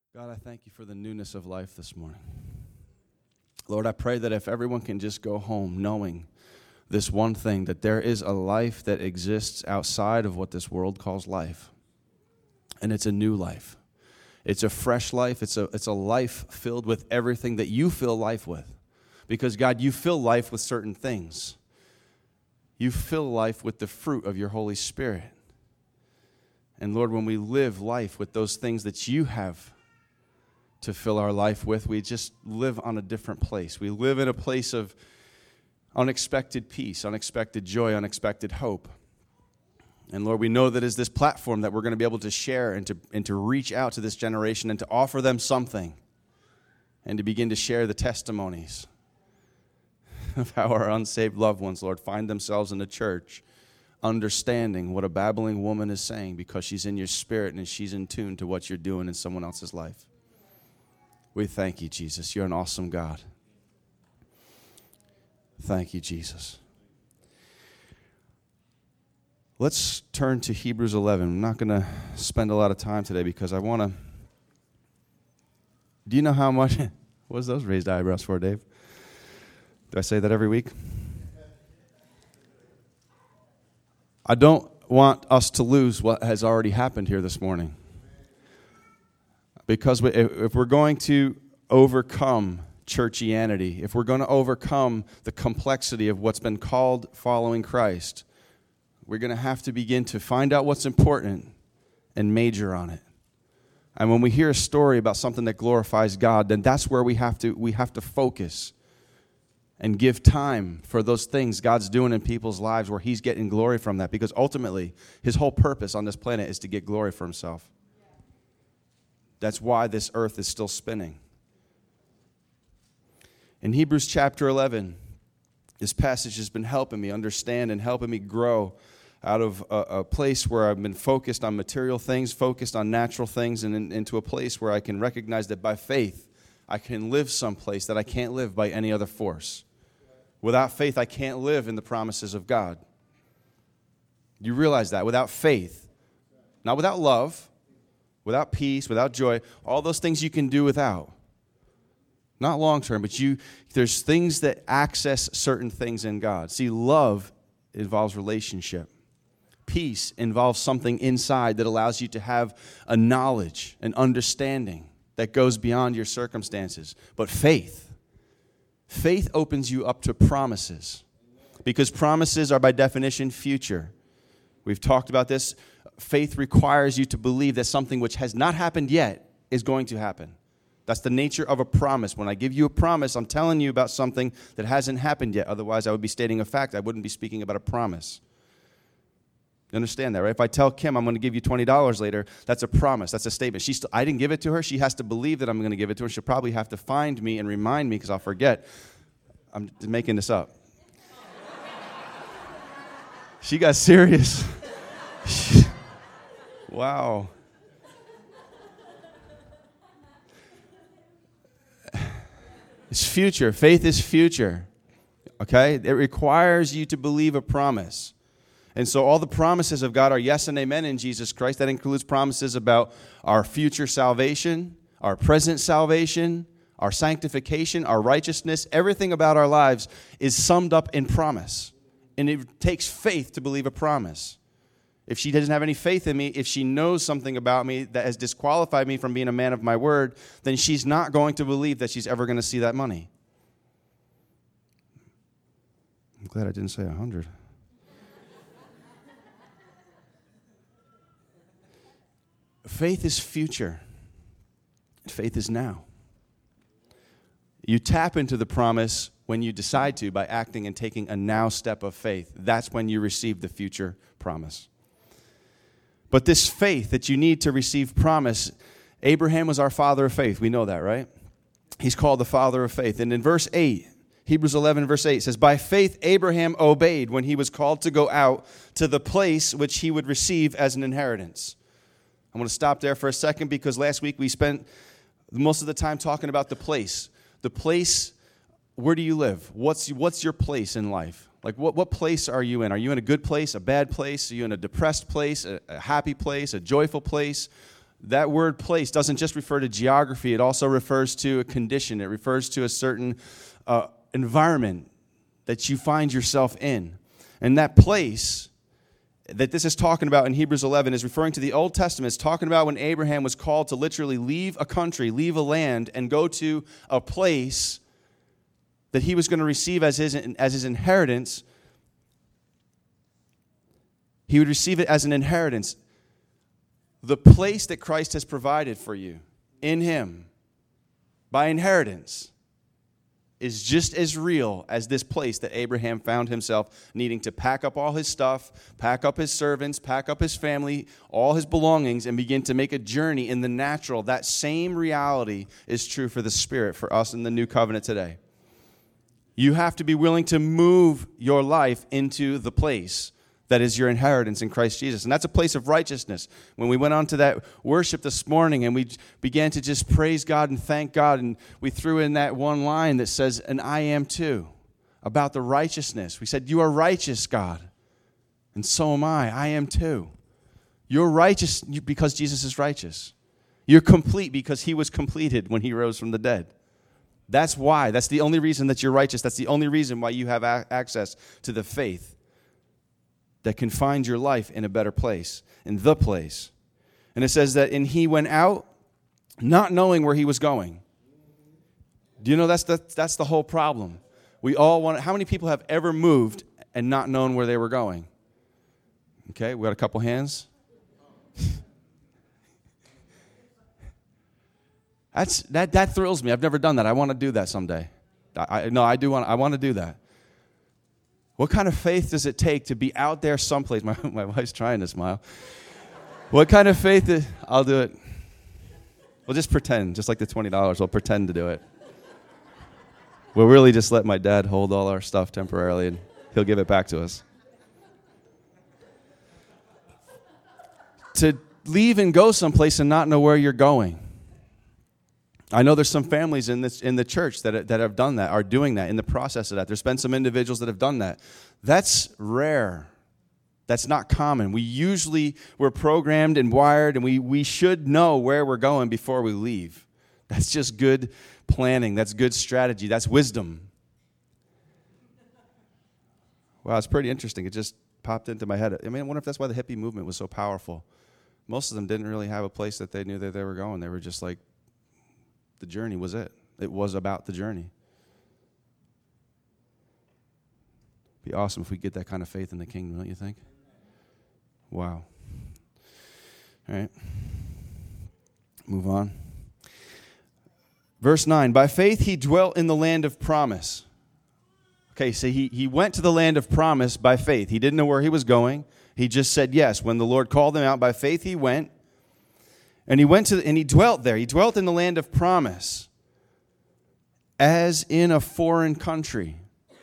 God, I thank you for the newness of life this morning. Lord, I pray that if everyone can just go home knowing this one thing, that there is a life that exists outside of what this world calls life, and it's a new life. It's a fresh life. It's a life filled with everything that you fill life with. Because, God, you fill life with certain things. You fill life with the fruit of your Holy Spirit. And, Lord, when we live life with those things that you have to fill our life with, we just live on a different place. We live in a place of unexpected peace, unexpected joy, unexpected hope. And Lord, we know that is this platform that we're going to be able to share and to reach out to this generation and to offer them something and to begin to share the testimonies of how our unsaved loved ones, Lord, find themselves in the church understanding what a babbling woman is saying because she's in your spirit and she's in tune to what you're doing in someone else's life. We thank you, Jesus. You're an awesome God. Thank you, Jesus. Let's turn to Hebrews 11. I'm not going to spend a lot of time today because I want to... Do you know how much... What was those raised eyebrows for, Dave? Do I say that every week? I don't want us to lose what has already happened here this morning. Because if we're going to overcome churchianity, if we're going to overcome the complexity of what's been called following Christ, we're going to have to begin to find out what's important and major on it. And when we hear a story about something that glorifies God, then that's where we have to focus and give time for those things God's doing in people's lives where he's getting glory from that. Because ultimately, his whole purpose on this planet is to get glory for himself. That's why this earth is still spinning. In Hebrews chapter 11, this passage has been helping me understand and helping me grow out of a place where I've been focused on material things, focused on natural things, and into a place where I can recognize that by faith, I can live someplace that I can't live by any other force. Without faith, I can't live in the promises of God. You realize that? Without faith, not without love, without peace, without joy, all those things you can do without. Not long term, but there's things that access certain things in God. See, love involves relationship. Peace involves something inside that allows you to have a knowledge, an understanding that goes beyond your circumstances. But faith opens you up to promises, because promises are by definition future. We've talked about this. Faith requires you to believe that something which has not happened yet is going to happen. That's the nature of a promise. When I give you a promise, I'm telling you about something that hasn't happened yet. Otherwise, I would be stating a fact. I wouldn't be speaking about a promise. You understand that, right? If I tell Kim I'm going to give you $20 later, that's a promise. That's a statement. I didn't give it to her. She has to believe that I'm going to give it to her. She'll probably have to find me and remind me because I'll forget. I'm making this up. She got serious. Wow. It's future. Faith is future. Okay? It requires you to believe a promise. And so all the promises of God are yes and amen in Jesus Christ. That includes promises about our future salvation, our present salvation, our sanctification, our righteousness. Everything about our lives is summed up in promise. And it takes faith to believe a promise. If she doesn't have any faith in me, if she knows something about me that has disqualified me from being a man of my word, then she's not going to believe that she's ever going to see that money. I'm glad I didn't say 100. Faith is future. Faith is now. You tap into the promise when you decide to by acting and taking a now step of faith. That's when you receive the future promise. But this faith that you need to receive promise, Abraham was our father of faith. We know that, right? He's called the father of faith. And in verse 8, Hebrews 11, verse 8 says, by faith Abraham obeyed when he was called to go out to the place which he would receive as an inheritance. I'm going to stop there for a second because last week we spent most of the time talking about the place. The place, where do you live? What's your place in life? Like, what place are you in? Are you in a good place, a bad place? Are you in a depressed place, a happy place, a joyful place? that word place doesn't just refer to geography. It also refers to a condition. It refers to a certain environment that you find yourself in. And that place that this is talking about in Hebrews 11 is referring to the Old Testament. It's talking about when Abraham was called to literally leave a country, leave a land, and go to a place that he was going to receive as his inheritance. He would receive it as an inheritance. The place that Christ has provided for you in him by inheritance is just as real as this place that Abraham found himself needing to pack up all his stuff, pack up his servants, pack up his family, all his belongings, and begin to make a journey in the natural. That same reality is true for the Spirit, for us in the new covenant today. You have to be willing to move your life into the place that is your inheritance in Christ Jesus. And that's a place of righteousness. When we went on to that worship this morning and we began to just praise God and thank God, and we threw in that one line that says, "And I am too," about the righteousness. We said, "You are righteous, God, and so am I. I am too." You're righteous because Jesus is righteous. You're complete because he was completed when he rose from the dead. That's why. That's the only reason that you're righteous. That's the only reason why you have access to the faith that can find your life in a better place, in the place. And it says that, and he went out not knowing where he was going. Do you know that's the whole problem? We all want. How many people have ever moved and not known where they were going? Okay, we got a couple hands. That thrills me. I've never done that. I want to do that someday. I want to do that. What kind of faith does it take to be out there someplace? My wife's trying to smile. What kind of faith I'll do it. We'll just pretend, just like the $20. We'll pretend to do it. We'll really just let my dad hold all our stuff temporarily, and he'll give it back to us. To leave and go someplace and not know where you're going. I know there's some families in the church that have done that, are doing that, in the process of that. There's been some individuals that have done that. That's rare. That's not common. We're programmed and wired, and we should know where we're going before we leave. That's just good planning. That's good strategy. That's wisdom. Wow, it's pretty interesting. It just popped into my head. I wonder if that's why the hippie movement was so powerful. Most of them didn't really have a place that they knew that they were going. They were just like, the journey was it. It was about the journey. Be awesome if we get that kind of faith in the kingdom, don't you think? Wow. All right. Move on. Verse 9, by faith he dwelt in the land of promise. Okay, so he went to the land of promise by faith. He didn't know where he was going. He just said yes. When the Lord called him out by faith, he went. And he dwelt there. He dwelt in the land of promise, as in a foreign country.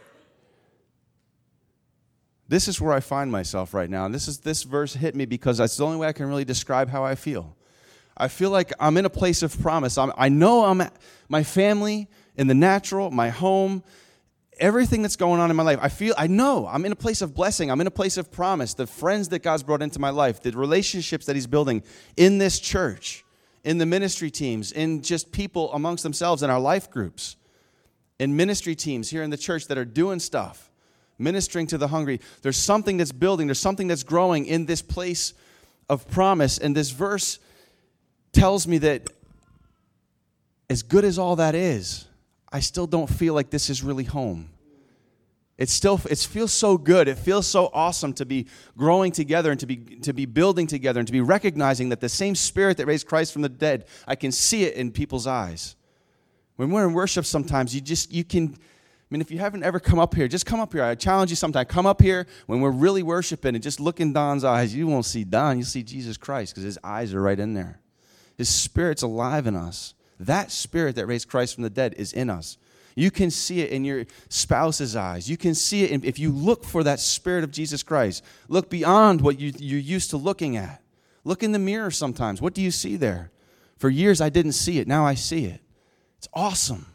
This is where I find myself right now. And this verse hit me because that's the only way I can really describe how I feel. I feel like I'm in a place of promise. I know I'm at my family, in the natural, my home, everything that's going on in my life. I know I'm in a place of blessing. I'm in a place of promise. The friends that God's brought into my life, the relationships that he's building in this church, in the ministry teams, in just people amongst themselves in our life groups, in ministry teams here in the church that are doing stuff, ministering to the hungry. There's something that's building. There's something that's growing in this place of promise. And this verse tells me that as good as all that is, I still don't feel like this is really home. It feels so good. It feels so awesome to be growing together and to be building together and to be recognizing that the same Spirit that raised Christ from the dead, I can see it in people's eyes. When we're in worship sometimes, you can, if you haven't ever come up here, just come up here. I challenge you sometime. Come up here when we're really worshiping and just look in Don's eyes. You won't see Don. You'll see Jesus Christ because his eyes are right in there. His Spirit's alive in us. That Spirit that raised Christ from the dead is in us. You can see it in your spouse's eyes. You can see it if you look for that Spirit of Jesus Christ. Look beyond what you're used to looking at. Look in the mirror sometimes. What do you see there? For years I didn't see it. Now I see it. It's awesome.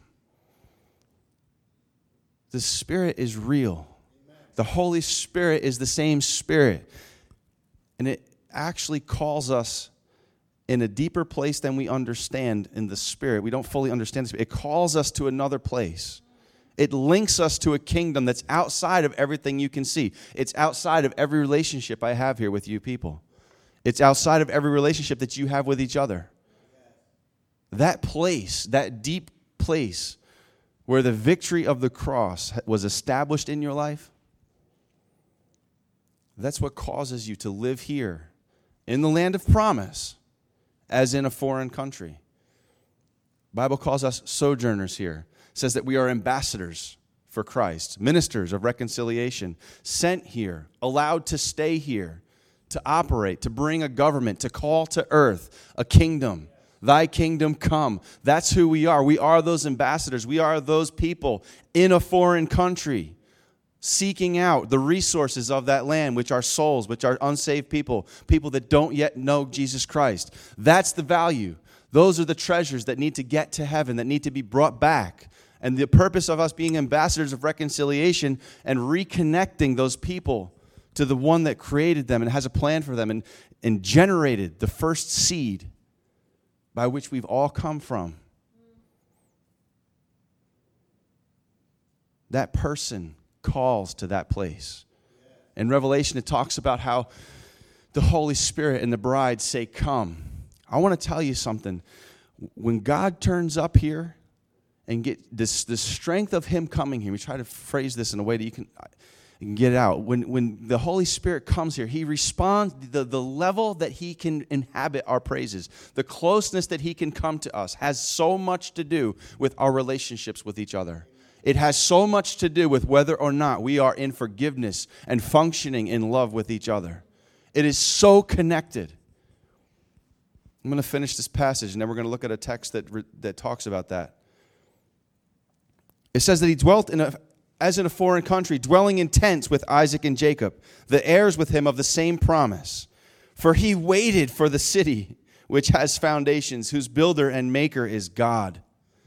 The Spirit is real. The Holy Spirit is the same Spirit. And it actually calls us in a deeper place than we understand in the Spirit. We don't fully understand the Spirit. It calls us to another place. It links us to a kingdom that's outside of everything you can see. It's outside of every relationship I have here with you people. It's outside of every relationship that you have with each other. That place, that deep place where the victory of the cross was established in your life, that's what causes you to live here in the land of promise as in a foreign country. The Bible calls us sojourners here. It says that we are ambassadors for Christ, ministers of reconciliation, sent here, allowed to stay here, to operate, to bring a government, to call to earth a kingdom. Thy kingdom come. That's who we are. We are those ambassadors. We are those people in a foreign country seeking out the resources of that land, which are souls, which are unsaved people, people that don't yet know Jesus Christ. That's the value. Those are the treasures that need to get to heaven, that need to be brought back. And the purpose of us being ambassadors of reconciliation and reconnecting those people to the one that created them and has a plan for them and generated the first seed by which we've all come from. That person calls to that place. In Revelation, it talks about how the Holy Spirit and the bride say, come. I want to tell you something. When God turns up here and get this the strength of him coming here, we try to phrase this in a way that you can get it out. When the Holy Spirit comes here, he responds, the level that he can inhabit our praises, the closeness that he can come to us has so much to do with our relationships with each other. It has so much to do with whether or not we are in forgiveness and functioning in love with each other. It is so connected. I'm going to finish this passage, and then we're going to look at a text that talks about that. It says that he dwelt as in a foreign country, dwelling in tents with Isaac and Jacob, the heirs with him of the same promise. For he waited for the city which has foundations, whose builder and maker is God.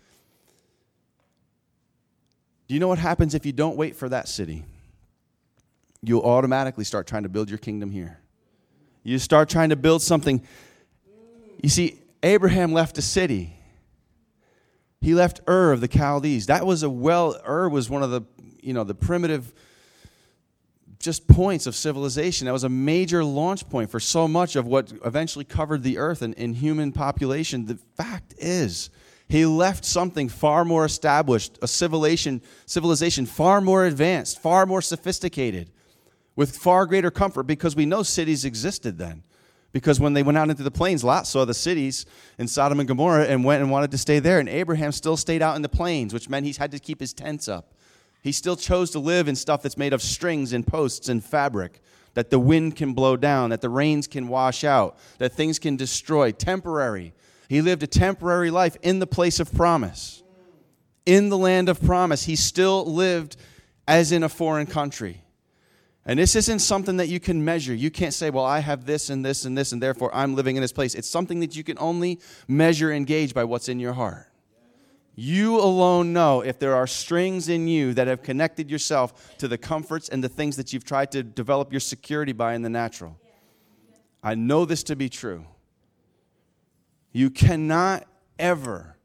Do you know what happens if you don't wait for that city? You'll automatically start trying to build your kingdom here. You start trying to build something. You see, Abraham left a city. He left Ur of the Chaldees. That was Ur was one of the primitive just points of civilization. That was a major launch point for so much of what eventually covered the earth and human population. The fact is, he left something far more established, a civilization far more advanced, far more sophisticated, with far greater comfort, because we know cities existed then. Because when they went out into the plains, Lot saw the cities in Sodom and Gomorrah and went and wanted to stay there. And Abraham still stayed out in the plains, which meant he had to keep his tents up. He still chose to live in stuff that's made of strings and posts and fabric, that the wind can blow down, that the rains can wash out, that things can destroy, temporary. He lived a temporary life in the place of promise. In the land of promise, he still lived as in a foreign country. And this isn't something that you can measure. You can't say, well, I have this and this and this, and therefore I'm living in this place. It's something that you can only measure and gauge by what's in your heart. You alone know if there are strings in you that have connected yourself to the comforts and the things that you've tried to develop your security by in the natural. I know this to be true. You cannot ever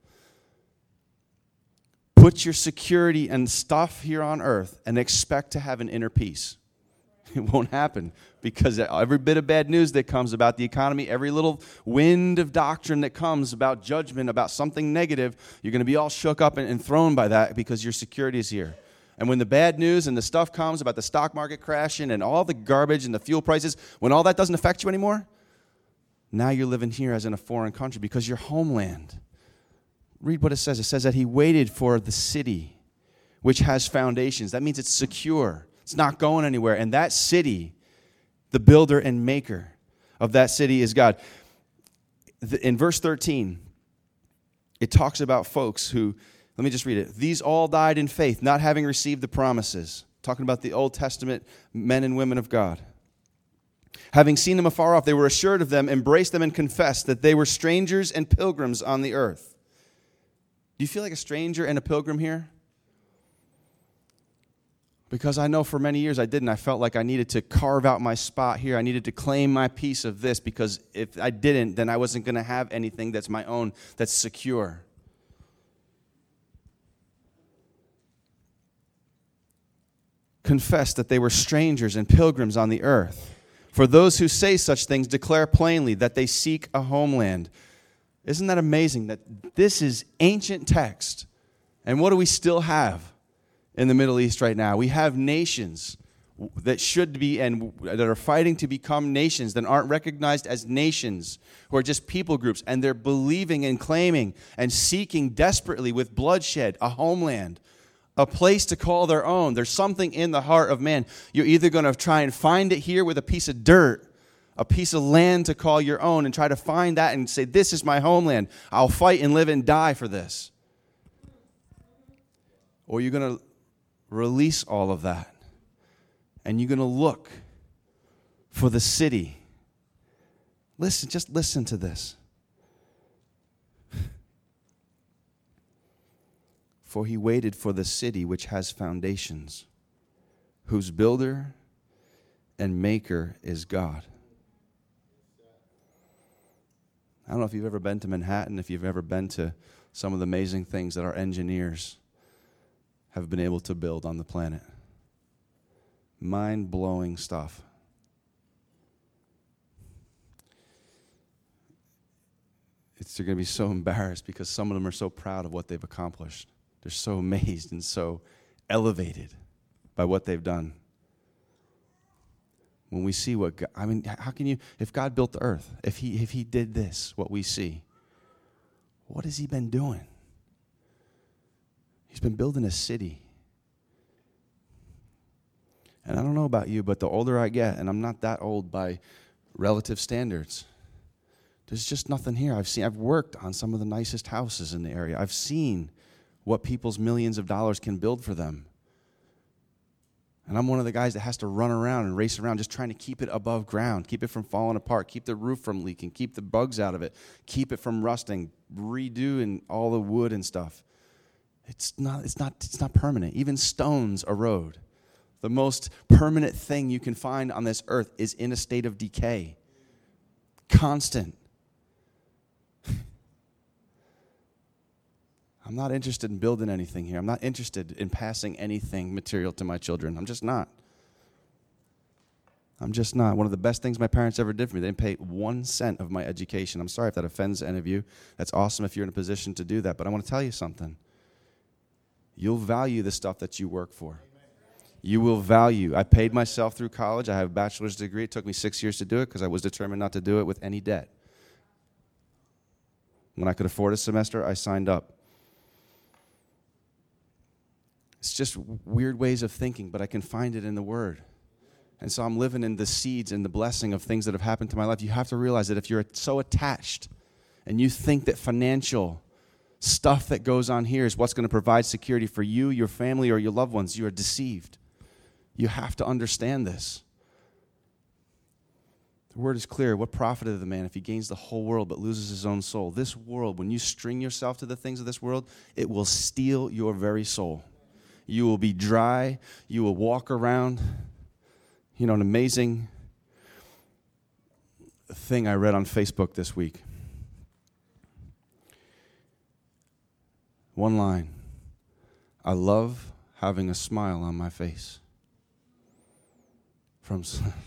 put your security and stuff here on earth and expect to have an inner peace. It won't happen, because every bit of bad news that comes about the economy, every little wind of doctrine that comes about judgment, about something negative, you're going to be all shook up and thrown by that, because your security is here. And when the bad news and the stuff comes about the stock market crashing and all the garbage and the fuel prices, when all that doesn't affect you anymore, now you're living here as in a foreign country, because your homeland. Read what it says. It says that he waited for the city which has foundations. That means it's secure. It's not going anywhere. And that city, the builder and maker of that city is God. In verse 13, it talks about folks who, let me just read it. These all died in faith, not having received the promises. Talking about the Old Testament men and women of God. Having seen them afar off, they were assured of them, embraced them, and confessed that they were strangers and pilgrims on the earth. Do you feel like a stranger and a pilgrim here? Because I know for many years I didn't. I felt like I needed to carve out my spot here. I needed to claim my piece of this, because if I didn't, then I wasn't going to have anything that's my own, that's secure. Confessed that they were strangers and pilgrims on the earth. For those who say such things declare plainly that they seek a homeland. Isn't that amazing that this is ancient text? And what do we still have in the Middle East right now? We have nations that should be and that are fighting to become nations that aren't recognized as nations, who are just people groups, and they're believing and claiming and seeking desperately with bloodshed a homeland, a place to call their own. There's something in the heart of man. You're either going to try and find it here with a piece of dirt, a piece of land to call your own, and try to find that and say, this is my homeland. I'll fight and live and die for this. Or you're going to release all of that, and you're going to look for the city. Listen, just listen to this. For he waited for the city which has foundations, whose builder and maker is God. I don't know if you've ever been to Manhattan, if you've ever been to some of the amazing things that our engineers have been able to build on the planet. Mind-blowing stuff. They're going to be so embarrassed because some of them are so proud of what they've accomplished. They're so amazed and so elevated by what they've done. When we see what God, I mean, how can you, if God built the earth, if he did this, what we see, what has he been doing? He's been building a city. And I don't know about you, but the older I get, and I'm not that old by relative standards, there's just nothing here. I've worked on some of the nicest houses in the area. I've seen what people's millions of dollars can build for them. And I'm one of the guys that has to run around and race around just trying to keep it above ground, keep it from falling apart, keep the roof from leaking, keep the bugs out of it, keep it from rusting, redoing all the wood and stuff. It's not permanent. Even stones erode. The most permanent thing you can find on this earth is in a state of decay. Constant. I'm not interested in building anything here. I'm not interested in passing anything material to my children. I'm just not. One of the best things my parents ever did for me, they didn't pay 1 cent of my education. I'm sorry if that offends any of you. That's awesome if you're in a position to do that. But I want to tell you something. You'll value the stuff that you work for. You will value. I paid myself through college. I have a bachelor's degree. It took me 6 years to do it because I was determined not to do it with any debt. When I could afford a semester, I signed up. It's just weird ways of thinking, but I can find it in the Word. And so I'm living in the seeds and the blessing of things that have happened to my life. You have to realize that if you're so attached and you think that financial stuff that goes on here is what's going to provide security for you, your family, or your loved ones, you are deceived. You have to understand this. The Word is clear. What profiteth the man if he gains the whole world but loses his own soul? This world, when you string yourself to the things of this world, it will steal your very soul. You will be dry. You will walk around. You know, an amazing thing I read on Facebook this week. One line. I love having a smile on my face. From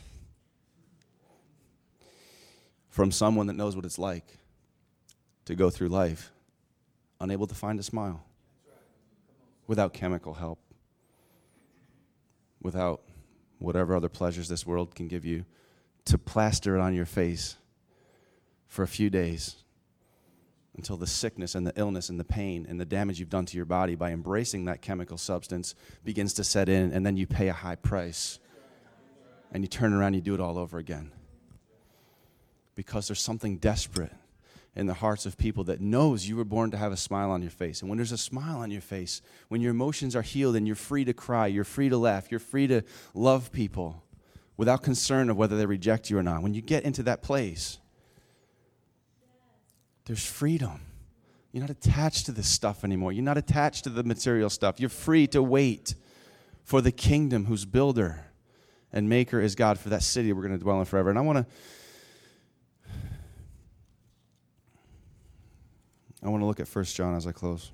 someone that knows what it's like to go through life unable to find a smile. Without chemical help, without whatever other pleasures this world can give you, to plaster it on your face for a few days until the sickness and the illness and the pain and the damage you've done to your body by embracing that chemical substance begins to set in, and then you pay a high price. And you turn around and you do it all over again. Because there's something desperate in the hearts of people that knows you were born to have a smile on your face. And when there's a smile on your face, when your emotions are healed and you're free to cry, you're free to laugh, you're free to love people without concern of whether they reject you or not. When you get into that place, there's freedom. You're not attached to this stuff anymore. You're not attached to the material stuff. You're free to wait for the kingdom whose builder and maker is God, for that city we're going to dwell in forever. And I want to look at 1 John as I close.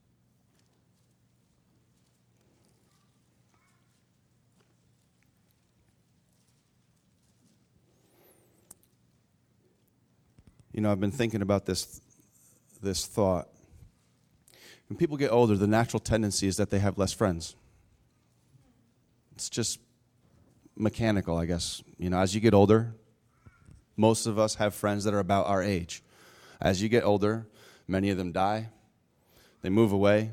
You know, I've been thinking about this thought. When people get older, the natural tendency is that they have less friends. It's just mechanical, I guess. You know, as you get older, most of us have friends that are about our age. As you get older, many of them die. They move away.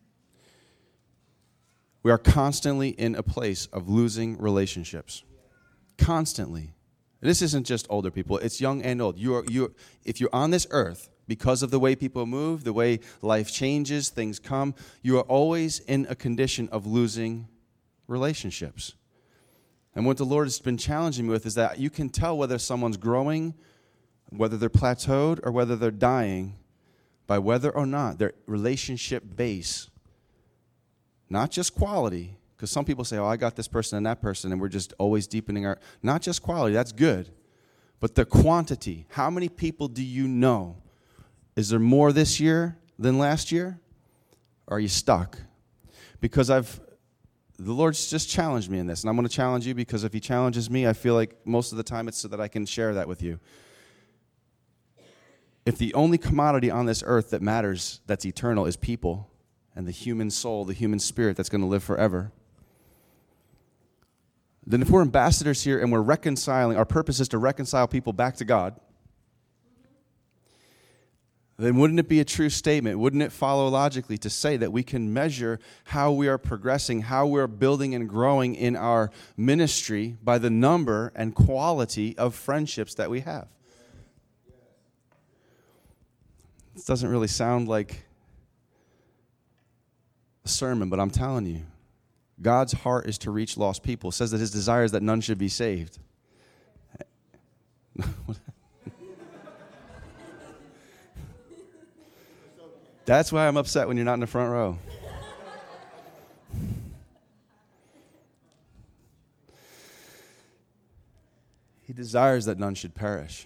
We are constantly in a place of losing relationships. Constantly. This isn't just older people. It's young and old. If you're on this earth, because of the way people move, the way life changes, things come, you are always in a condition of losing relationships. And what the Lord has been challenging me with is that you can tell whether someone's growing, whether they're plateaued, or whether they're dying by whether or not their relationship base, not just quality, because some people say, oh, I got this person and that person, and we're just always deepening our, not just quality, that's good, but the quantity. How many people do you know? Is there more this year than last year? Or are you stuck? Because the Lord's just challenged me in this, and I'm going to challenge you because if He challenges me, I feel like most of the time it's so that I can share that with you. If the only commodity on this earth that matters, that's eternal, is people and the human soul, the human spirit that's going to live forever, then if we're ambassadors here and we're reconciling, our purpose is to reconcile people back to God, then wouldn't it be a true statement? Wouldn't it follow logically to say that we can measure how we are progressing, how we're building and growing in our ministry by the number and quality of friendships that we have? This doesn't really sound like a sermon, but I'm telling you, God's heart is to reach lost people. It says that His desire is that none should be saved. That's why I'm upset when you're not in the front row. He desires that none should perish,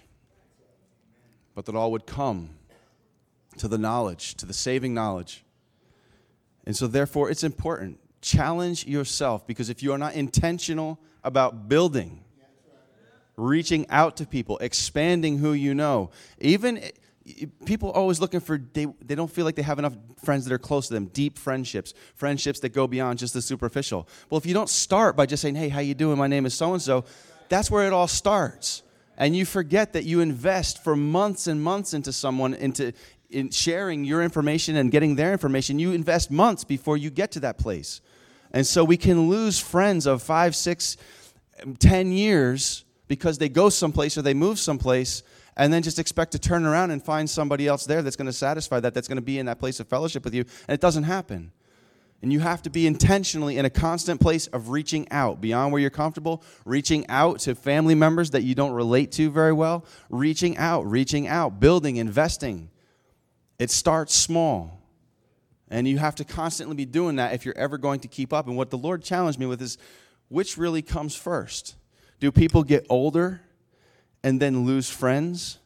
but that all would come to the knowledge, to the saving knowledge. And so therefore, it's important. Challenge yourself, because if you are not intentional about building, reaching out to people, expanding who you know, even people always looking for, they don't feel like they have enough friends that are close to them, deep friendships that go beyond just the superficial. Well, if you don't start by just saying, hey, how you doing? My name is so-and-so, that's where it all starts. And you forget that you invest for months and months into someone, in sharing your information and getting their information. You invest months before you get to that place. And so we can lose friends of 5, 6, 10 years because they go someplace or they move someplace and then just expect to turn around and find somebody else there that's going to satisfy that, that's going to be in that place of fellowship with you. And it doesn't happen. And you have to be intentionally in a constant place of reaching out beyond where you're comfortable, reaching out to family members that you don't relate to very well, reaching out, building, investing. It starts small. And you have to constantly be doing that if you're ever going to keep up. And what the Lord challenged me with is, which really comes first? Do people get older and then lose friends?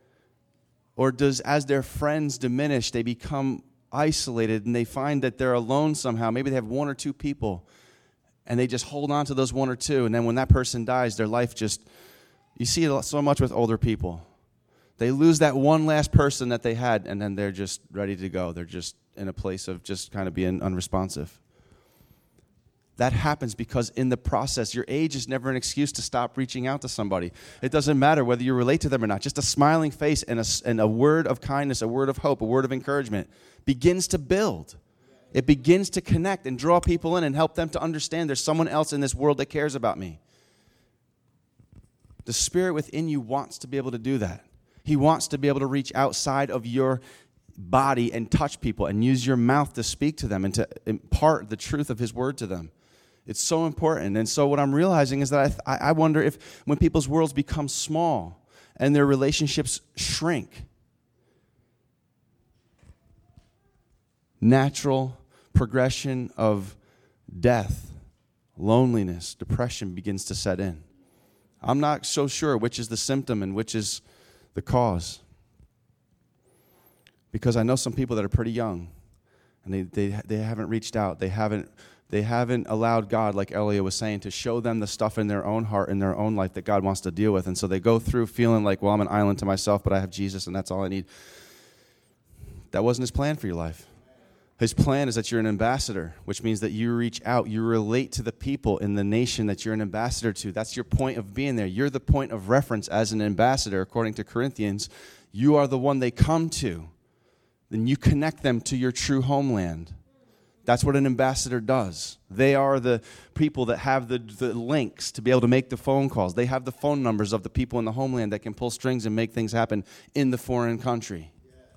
Or does, as their friends diminish, they become isolated and they find that they're alone somehow? Maybe they have 1 or 2 people and they just hold on to those 1 or 2. And then when that person dies, their life just, you see it so much with older people. They lose that one last person that they had, and then they're just ready to go. They're just in a place of just kind of being unresponsive. That happens because in the process, your age is never an excuse to stop reaching out to somebody. It doesn't matter whether you relate to them or not. Just a smiling face and a word of kindness, a word of hope, a word of encouragement begins to build. It begins to connect and draw people in and help them to understand there's someone else in this world that cares about me. The Spirit within you wants to be able to do that. He wants to be able to reach outside of your body and touch people and use your mouth to speak to them and to impart the truth of His word to them. It's so important. And so what I'm realizing is that I wonder if when people's worlds become small and their relationships shrink, natural progression of death loneliness, depression begins to set in. I'm not so sure which is the symptom and which is the cause. Because I know some people that are pretty young, and they haven't reached out. They haven't allowed God, like Elia was saying, to show them the stuff in their own heart, in their own life that God wants to deal with. And so they go through feeling like, well, I'm an island to myself, but I have Jesus, and that's all I need. That wasn't his plan for your life. His plan is that you're an ambassador, which means that you reach out. You relate to the people in the nation that you're an ambassador to. That's your point of being there. You're the point of reference as an ambassador, according to Corinthians. You are the one they come to. Then you connect them to your true homeland. That's what an ambassador does. They are the people that have the links to be able to make the phone calls. They have the phone numbers of the people in the homeland that can pull strings and make things happen in the foreign country.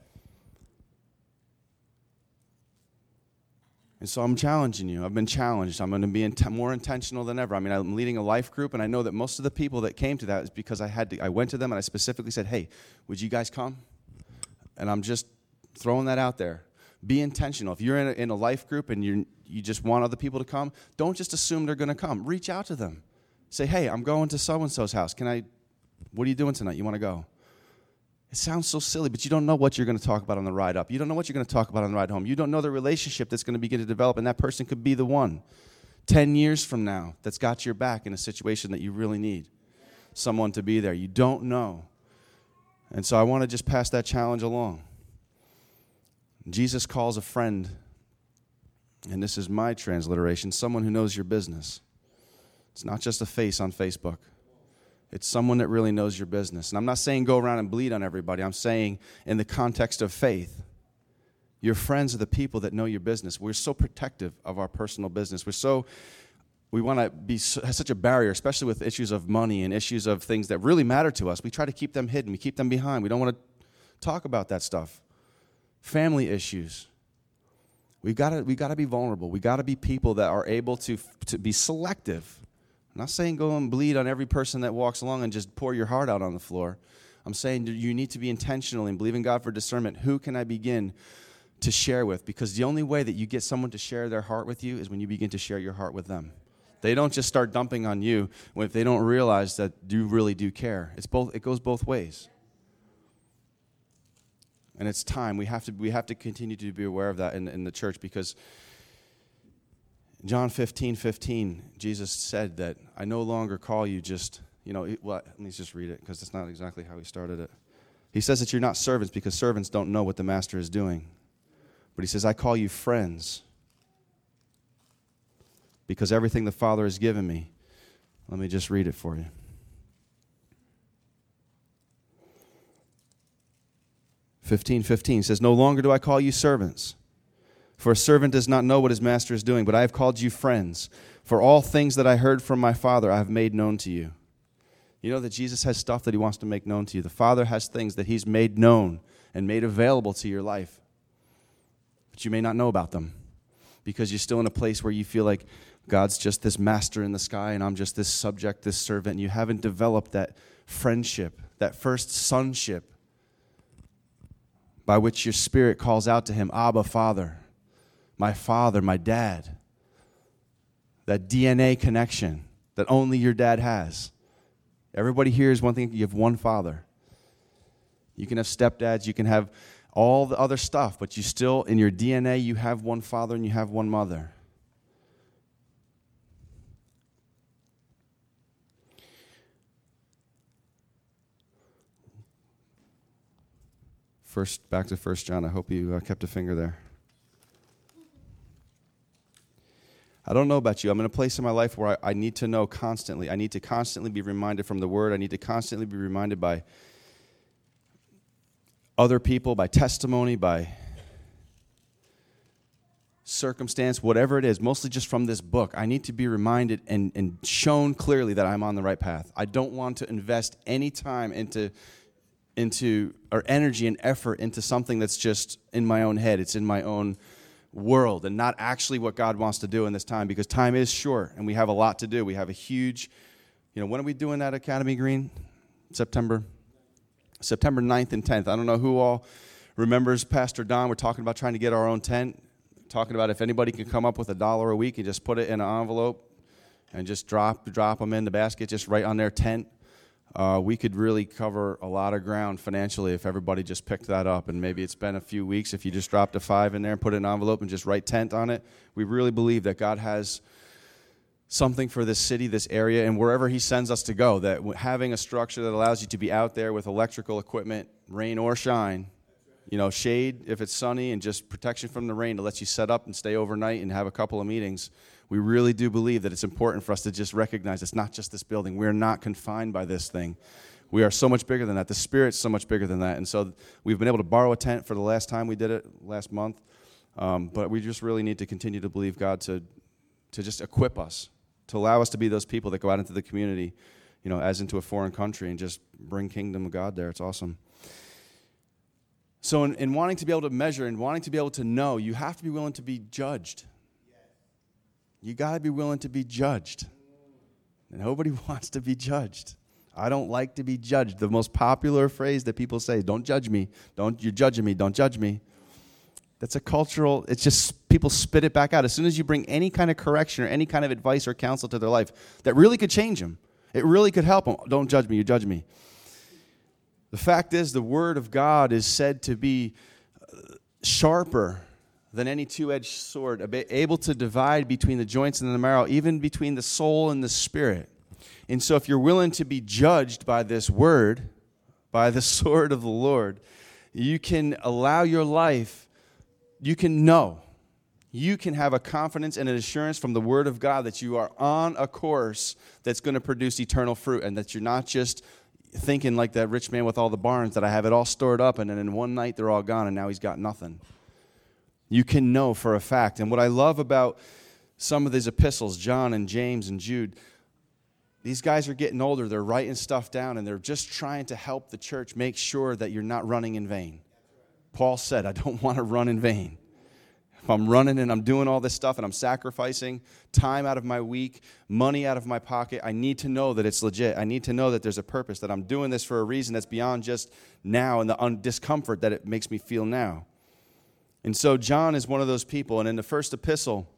And so I'm challenging you. I've been challenged. I'm going to be more intentional than ever. I mean, I'm leading a life group, and I know that most of the people that came to that is because I went to them and I specifically said, hey, would you guys come? And I'm just throwing that out there. Be intentional. If you're in a life group and you just want other people to come, don't just assume they're going to come. Reach out to them. Say, hey, I'm going to so-and-so's house. What are you doing tonight? You want to go? It sounds so silly, but you don't know what you're going to talk about on the ride up. You don't know what you're going to talk about on the ride home. You don't know the relationship that's going to begin to develop, and that person could be the one 10 years from now that's got your back in a situation that you really need someone to be there. You don't know. And so I want to just pass that challenge along. Jesus calls a friend, and this is my transliteration, someone who knows your business. It's not just a face on Facebook. It's someone that really knows your business. And I'm not saying go around and bleed on everybody. I'm saying in the context of faith, your friends are the people that know your business. We're so protective of our personal business. We want to be has such a barrier, especially with issues of money and issues of things that really matter to us. We try to keep them hidden. We keep them behind. We don't want to talk about that stuff. Family issues. We got to be vulnerable. We got to be people that are able to be selective. I'm not saying go and bleed on every person that walks along and just pour your heart out on the floor. I'm saying you need to be intentional and believe in God for discernment. Who can I begin to share with? Because the only way that you get someone to share their heart with you is when you begin to share your heart with them. They don't just start dumping on you if they don't realize that you really do care. It goes both ways. And it's time. We have to continue to be aware of that in the church, because John 15:15, Jesus said that I no longer call you just, let me just read it because that's not exactly how he started it. He says that you're not servants because servants don't know what the master is doing. But he says, I call you friends because everything the Father has given me. Let me just read it for you. (15:15) says, no longer do I call you servants, for a servant does not know what his master is doing, but I have called you friends. For all things that I heard from my Father I have made known to you. You know that Jesus has stuff that he wants to make known to you. The Father has things that he's made known and made available to your life. But you may not know about them because you're still in a place where you feel like God's just this master in the sky and I'm just this subject, this servant. And you haven't developed that friendship, that first sonship by which your spirit calls out to him, Abba, Father, my dad. That DNA connection that only your dad has. Everybody here is one thing. You have one father. You can have stepdads. You can have all the other stuff, but you still, in your DNA, you have one father and you have one mother. Back to 1 John. I hope you kept a finger there. I don't know about you. I'm in a place in my life where I need to know constantly. I need to constantly be reminded from the Word. I need to constantly be reminded by other people, by testimony, by circumstance, whatever it is, mostly just from this book. I need to be reminded and shown clearly that I'm on the right path. I don't want to invest any time into or energy and effort into something that's just in my own head. It's in my own world and not actually what God wants to do in this time, because time is short and we have a lot to do. We have a huge, when are we doing that Academy Green? September 9th and 10th. I don't know who all remembers Pastor Don. We're talking about trying to get our own tent, talking about if anybody can come up with $1 a week and just put it in an envelope, and just drop them in the basket just right on their tent. We could really cover a lot of ground financially if everybody just picked that up. And maybe it's been a few weeks if you just dropped a $5 in there and put it in an envelope and just write tent on it. We really believe that God has something for this city, this area, and wherever he sends us to go, that having a structure that allows you to be out there with electrical equipment, rain or shine, shade if it's sunny, and just protection from the rain to let you set up and stay overnight and have a couple of meetings. We really do believe that it's important for us to just recognize it's not just this building. We're not confined by this thing. We are so much bigger than that. The Spirit's so much bigger than that. And so we've been able to borrow a tent for the last time we did it, last month. But we just really need to continue to believe God to just equip us, to allow us to be those people that go out into the community, as into a foreign country and just bring kingdom of God there. It's awesome. So in wanting to be able to measure and wanting to be able to know, you have to be willing to be judged. You got to be willing to be judged. And nobody wants to be judged. I don't like to be judged. The most popular phrase that people say, don't judge me. You're judging me. Don't judge me. That's a cultural, it's just people spit it back out. As soon as you bring any kind of correction or any kind of advice or counsel to their life, that really could change them. It really could help them. Don't judge me. You judge me. The fact is, the Word of God is said to be sharper than any two-edged sword, able to divide between the joints and the marrow, even between the soul and the spirit. And so if you're willing to be judged by this Word, by the sword of the Lord, you can allow your life, you can know, you can have a confidence and an assurance from the Word of God that you are on a course that's going to produce eternal fruit, and that you're not just thinking like that rich man with all the barns, that I have it all stored up, and then in one night they're all gone, and now he's got nothing. You can know for a fact. And what I love about some of these epistles, John and James and Jude, these guys are getting older. They're writing stuff down, and they're just trying to help the church make sure that you're not running in vain. Paul said, I don't want to run in vain. If I'm running and I'm doing all this stuff and I'm sacrificing time out of my week, money out of my pocket, I need to know that it's legit. I need to know that there's a purpose, that I'm doing this for a reason that's beyond just now and the discomfort that it makes me feel now. And so John is one of those people. And in the first epistle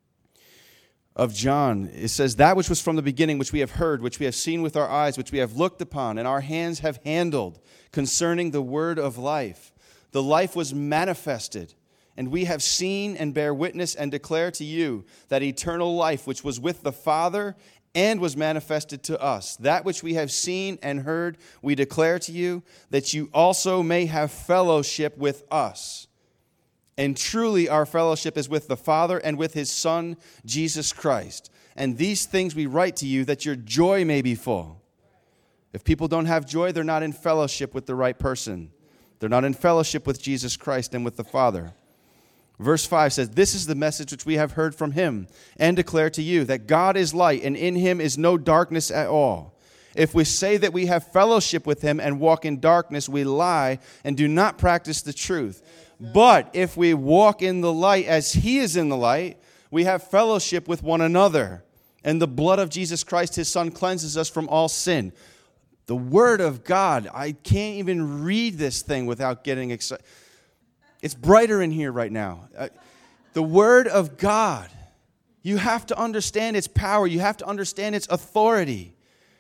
of John, it says, that which was from the beginning, which we have heard, which we have seen with our eyes, which we have looked upon, and our hands have handled, concerning the word of life. The life was manifested, and we have seen and bear witness and declare to you that eternal life which was with the Father and was manifested to us. That which we have seen and heard, we declare to you, that you also may have fellowship with us. And truly our fellowship is with the Father and with his Son, Jesus Christ. And these things we write to you, that your joy may be full. If people don't have joy, they're not in fellowship with the right person. They're not in fellowship with Jesus Christ and with the Father. Verse 5 says, this is the message which we have heard from him and declare to you, that God is light, and in him is no darkness at all. If we say that we have fellowship with him and walk in darkness, we lie and do not practice the truth. But if we walk in the light as he is in the light, we have fellowship with one another. And the blood of Jesus Christ, his Son, cleanses us from all sin. The Word of God, I can't even read this thing without getting excited. It's brighter in here right now. The Word of God, you have to understand its power. You have to understand its authority.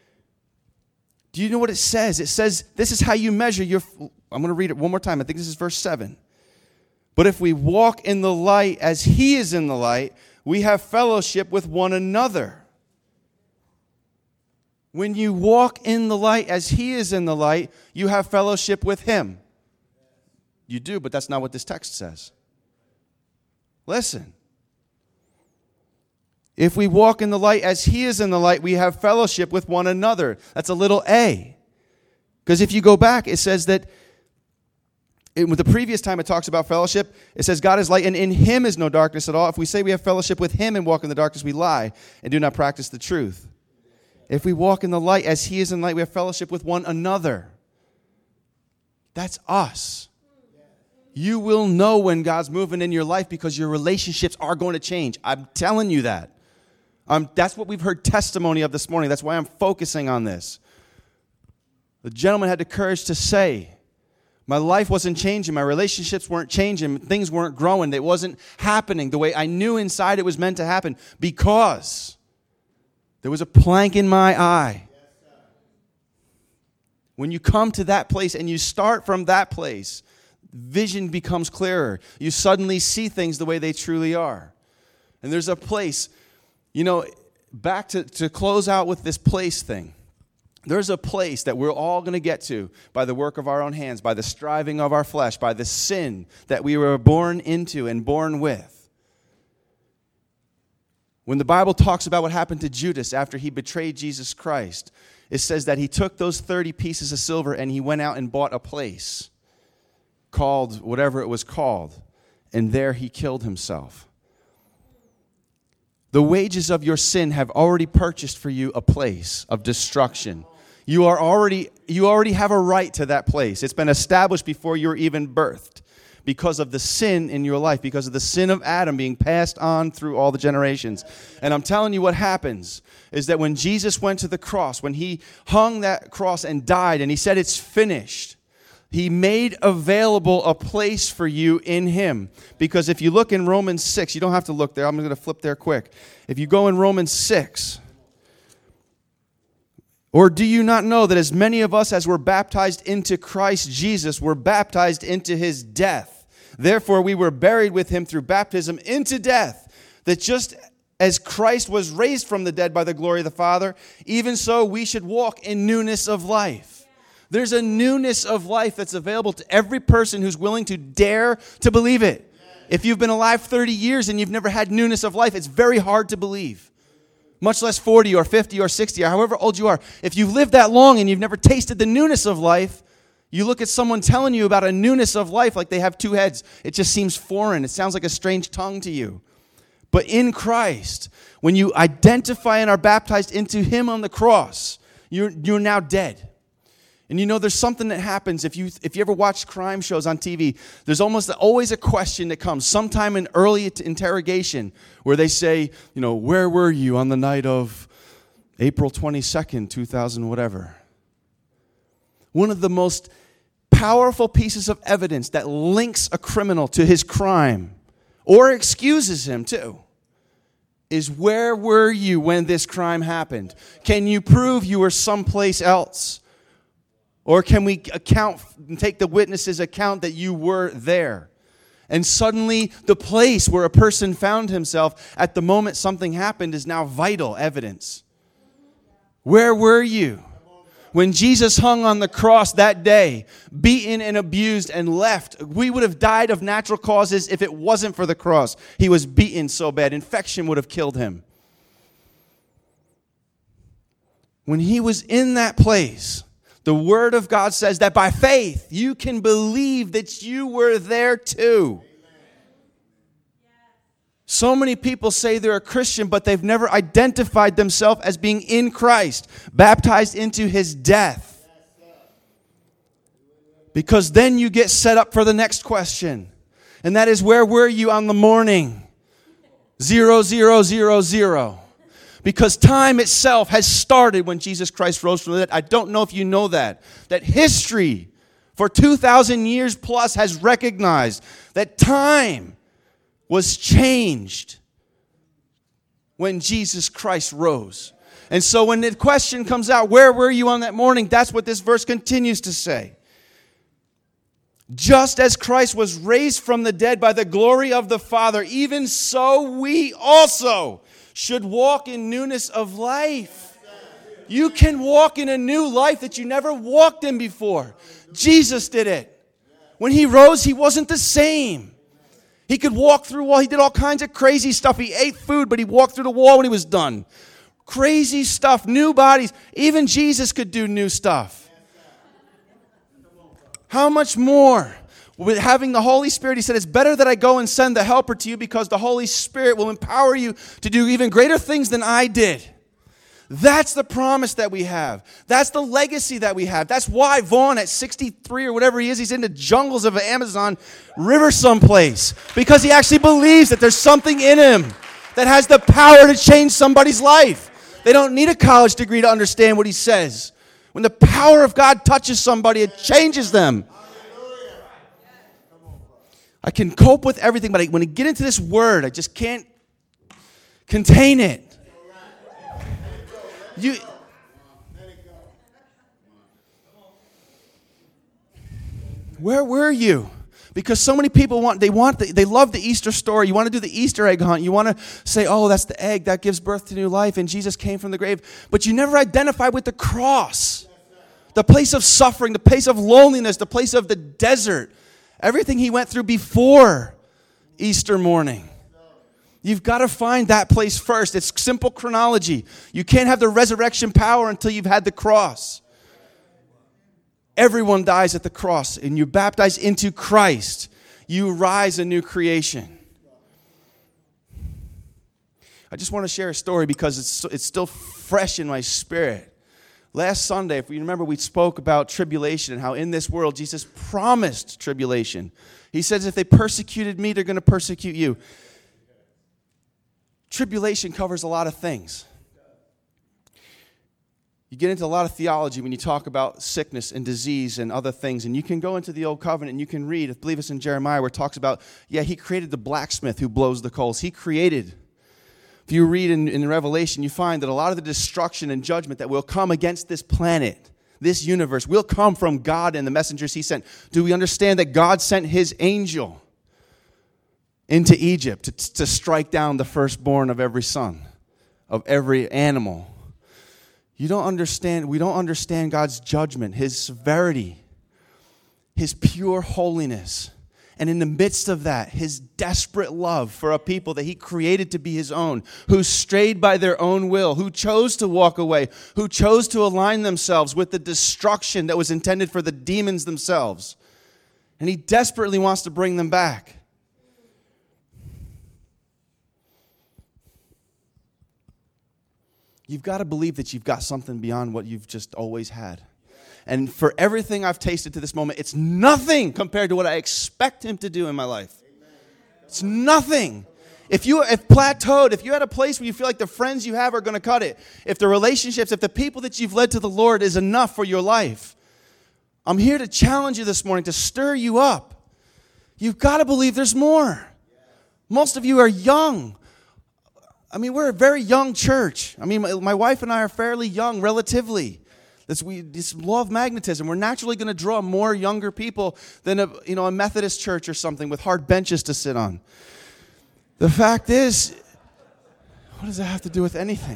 Do you know what it says? It says, this is how you measure your... I'm going to read it one more time. I think this is verse 7. But if we walk in the light as he is in the light, we have fellowship with one another. When you walk in the light as he is in the light, you have fellowship with him. You do, but that's not what this text says. Listen. If we walk in the light as he is in the light, we have fellowship with one another. That's a little a. Because if you go back, it says that with the previous time it talks about fellowship, it says God is light and in him is no darkness at all. If we say we have fellowship with him and walk in the darkness, we lie and do not practice the truth. If we walk in the light as he is in the light, we have fellowship with one another. That's us. You will know when God's moving in your life because your relationships are going to change. I'm telling you that. That's what we've heard testimony of this morning. That's why I'm focusing on this. The gentleman had the courage to say, my life wasn't changing. My relationships weren't changing. Things weren't growing. It wasn't happening the way I knew inside it was meant to happen because There was a plank in my eye. When you come to that place and you start from that place, vision becomes clearer. You suddenly see things the way they truly are. And there's a place, back to close out with this place thing. There's a place that we're all going to get to by the work of our own hands, by the striving of our flesh, by the sin that we were born into and born with. When the Bible talks about what happened to Judas after he betrayed Jesus Christ, it says that he took those 30 pieces of silver and he went out and bought a place called whatever it was called, and there he killed himself. The wages of your sin have already purchased for you a place of destruction. You already have a right to that place. It's been established before you were even birthed because of the sin in your life, because of the sin of Adam being passed on through all the generations. And I'm telling you what happens is that when Jesus went to the cross, when he hung that cross and died and he said it's finished, he made available a place for you in him. Because if you look in Romans 6, you don't have to look there. I'm going to flip there quick. If you go in Romans 6, or do you not know that as many of us as were baptized into Christ Jesus were baptized into his death? Therefore we were buried with him through baptism into death, that just as Christ was raised from the dead by the glory of the Father, even so we should walk in newness of life. There's a newness of life that's available to every person who's willing to dare to believe it. If you've been alive 30 years and you've never had newness of life, it's very hard to believe. Much less 40 or 50 or 60 or however old you are. If you've lived that long and you've never tasted the newness of life, you look at someone telling you about a newness of life like they have two heads. It just seems foreign. It sounds like a strange tongue to you. But in Christ, when you identify and are baptized into him on the cross, you're now dead. And there's something that happens if you ever watch crime shows on TV, there's almost always a question that comes sometime in early interrogation where they say, where were you on the night of April 22nd, 2000, whatever. One of the most powerful pieces of evidence that links a criminal to his crime or excuses him too is, where were you when this crime happened? Can you prove you were someplace else? Or can we take the witness's account that you were there? And suddenly the place where a person found himself at the moment something happened is now vital evidence. Where were you when Jesus hung on the cross that day, beaten and abused and left? We would have died of natural causes if it wasn't for the cross. He was beaten so bad. Infection would have killed him. When he was in that place, the Word of God says that by faith you can believe that you were there too. So many people say they're a Christian, but they've never identified themselves as being in Christ, baptized into his death. Because then you get set up for the next question. And that is, where were you on the morning? 0000. Because time itself has started when Jesus Christ rose from the dead. I don't know if you know that history for 2,000 years plus has recognized that time was changed when Jesus Christ rose. And so when the question comes out, where were you on that morning? That's what this verse continues to say. Just as Christ was raised from the dead by the glory of the Father, even so we also should walk in newness of life. You can walk in a new life that you never walked in before. Jesus did it. When he rose, he wasn't the same. He could walk through wall. He did all kinds of crazy stuff. He ate food, but he walked through the wall when he was done. Crazy stuff, new bodies. Even Jesus could do new stuff. How much more? With having the Holy Spirit, he said, it's better that I go and send the helper to you because the Holy Spirit will empower you to do even greater things than I did. That's the promise that we have. That's the legacy that we have. That's why Vaughn at 63 or whatever he is, he's in the jungles of the Amazon River someplace. Because he actually believes that there's something in him that has the power to change somebody's life. They don't need a college degree to understand what he says. When the power of God touches somebody, it changes them. I can cope with everything, but when I get into this word, I just can't contain it. You. Where were you? Because so many people they love the Easter story. You want to do the Easter egg hunt. You want to say, oh, that's the egg that gives birth to new life, and Jesus came from the grave. But you never identify with the cross, the place of suffering, the place of loneliness, the place of the desert, everything he went through before Easter morning. You've got to find that place first. It's simple chronology. You can't have the resurrection power until you've had the cross. Everyone dies at the cross, and you're baptized into Christ. You rise a new creation. I just want to share a story because it's still fresh in my spirit. Last Sunday, if you remember, we spoke about tribulation and how in this world Jesus promised tribulation. He says, if they persecuted me, they're going to persecute you. Tribulation covers a lot of things. You get into a lot of theology when you talk about sickness and disease and other things. And you can go into the Old Covenant and you can read, I believe it's in Jeremiah, where it talks about, he created the blacksmith who blows the coals. He created. If you read in Revelation, you find that a lot of the destruction and judgment that will come against this planet, this universe, will come from God and the messengers he sent. Do we understand that God sent his angel into Egypt to strike down the firstborn of every son, of every animal? We don't understand God's judgment, his severity, his pure holiness. And in the midst of that, his desperate love for a people that he created to be his own, who strayed by their own will, who chose to walk away, who chose to align themselves with the destruction that was intended for the demons themselves. And he desperately wants to bring them back. You've got to believe that you've got something beyond what you've just always had. And for everything I've tasted to this moment, it's nothing compared to what I expect him to do in my life. It's nothing. If plateaued, if you had a place where you feel like the friends you have are going to cut it, if the relationships, if the people that you've led to the Lord is enough for your life, I'm here to challenge you this morning, to stir you up. You've got to believe there's more. Most of you are young. We're a very young church. My wife and I are fairly young, relatively. This law of magnetism. We're naturally going to draw more younger people than a Methodist church or something with hard benches to sit on. The fact is, what does that have to do with anything?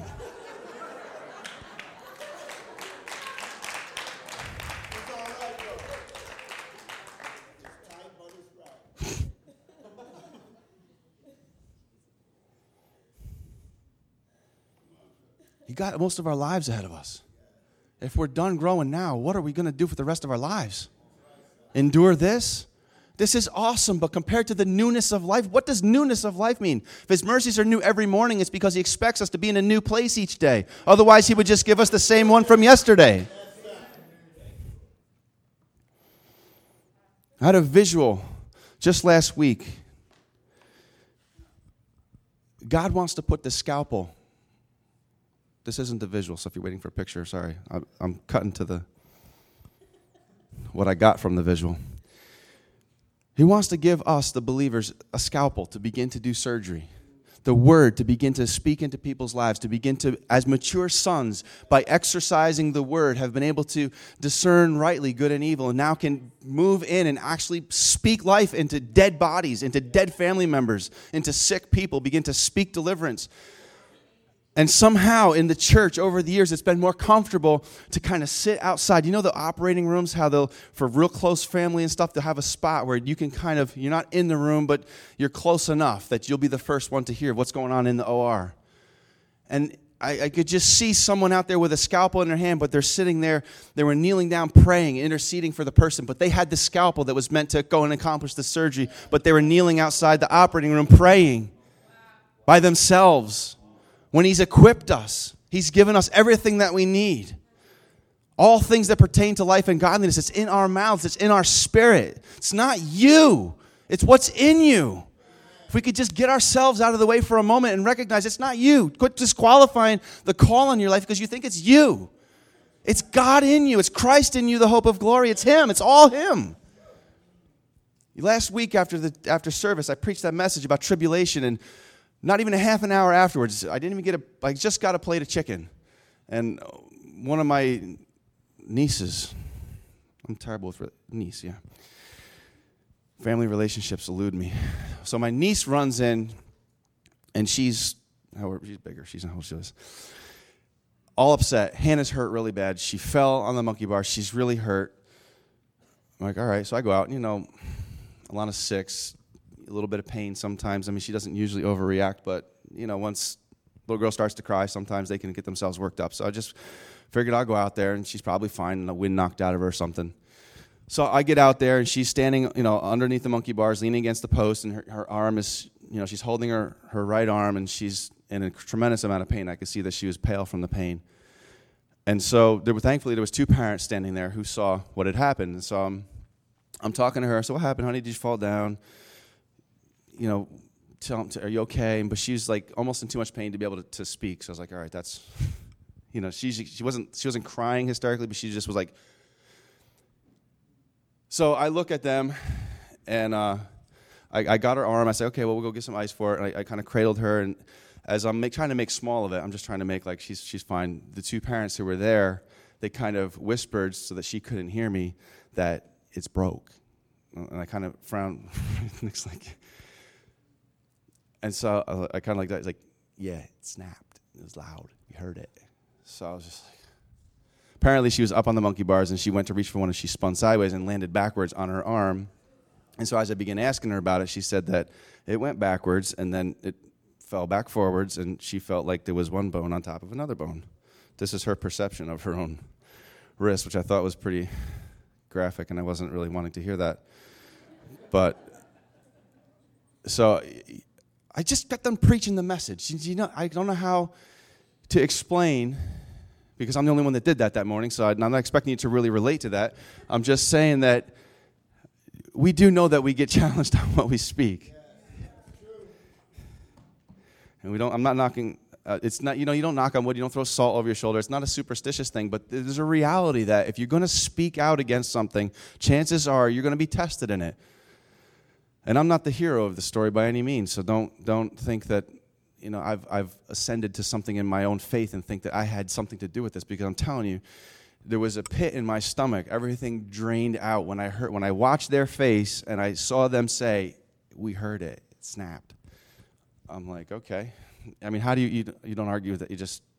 You got most of our lives ahead of us. If we're done growing now, what are we going to do for the rest of our lives? Endure this? This is awesome, but compared to the newness of life, what does newness of life mean? If his mercies are new every morning, it's because he expects us to be in a new place each day. Otherwise, he would just give us the same one from yesterday. I had a visual just last week. God wants to put the scalpel. This isn't the visual, so if you're waiting for a picture, sorry. I'm cutting to what I got from the visual. He wants to give us, the believers, a scalpel to begin to do surgery. The word to begin to speak into people's lives, to begin to, as mature sons, by exercising the word, have been able to discern rightly good and evil, and now can move in and actually speak life into dead bodies, into dead family members, into sick people, begin to speak deliverance. And somehow in the church over the years, it's been more comfortable to kind of sit outside. You know the operating rooms, how they'll, for real close family and stuff, they'll have a spot where you can kind of, you're not in the room, but you're close enough that you'll be the first one to hear what's going on in the OR. And I could just see someone out there with a scalpel in their hand, but they're sitting there, they were kneeling down praying, interceding for the person, but they had the scalpel that was meant to go and accomplish the surgery, but they were kneeling outside the operating room praying by themselves. When he's equipped us, he's given us everything that we need. All things that pertain to life and godliness, it's in our mouths, it's in our spirit. It's not you, it's what's in you. If we could just get ourselves out of the way for a moment and recognize it's not you. Quit disqualifying the call on your life because you think it's you. It's God in you. It's Christ in you, the hope of glory. It's him. It's all him. Last week after service, I preached that message about tribulation, and not even a half an hour afterwards, I just got a plate of chicken. And one of my nieces, I'm terrible with niece, yeah. Family relationships elude me. So my niece runs in, and she's bigger. She's not how she is. All upset. Hannah's hurt really bad. She fell on the monkey bar. She's really hurt. I'm like, all right. So I go out, Alana's 6, a little bit of pain sometimes. I mean, she doesn't usually overreact, but, once little girl starts to cry, sometimes they can get themselves worked up. So I just figured I'll go out there, and she's probably fine, and the wind knocked out of her or something. So I get out there, and she's standing, underneath the monkey bars, leaning against the post, and her arm is, she's holding her right arm, and she's in a tremendous amount of pain. I could see that she was pale from the pain. And so thankfully there was 2 parents standing there who saw what had happened. And so I'm talking to her. So what happened, honey? Did you fall down? Tell them, are you okay? But she was like almost in too much pain to be able to speak. So I was like, all right, that's, she wasn't crying hysterically, but she just was like. So I look at them, and I got her arm. I said, okay, well, we'll go get some ice for it. And I kind of cradled her, and as I'm trying to make small of it, I'm just trying to make like she's fine. The 2 parents who were there, they kind of whispered so that she couldn't hear me that it's broke. And I kind of frowned. It's like, and so I kind of like that. It's like, yeah, it snapped. It was loud. We heard it. So I was just like, apparently she was up on the monkey bars, and she went to reach for one, and she spun sideways and landed backwards on her arm. And so as I began asking her about it, she said that it went backwards, and then it fell back forwards, and she felt like there was one bone on top of another bone. This is her perception of her own wrist, which I thought was pretty graphic, and I wasn't really wanting to hear that. But so I just got them preaching the message. I don't know how to explain, because I'm the only one that did that morning, so I'm not expecting you to really relate to that. I'm just saying that we do know that we get challenged on what we speak. And I'm not knocking, it's not, you don't knock on wood, you don't throw salt over your shoulder. It's not a superstitious thing, but there's a reality that if you're going to speak out against something, chances are you're going to be tested in it. And I'm not the hero of the story by any means, so don't think that, I've ascended to something in my own faith and think that I had something to do with this, because I'm telling you, there was a pit in my stomach. Everything drained out when I watched their face and I saw them say, we heard it. It snapped. I'm like, okay. I mean, how do you don't argue with it? You just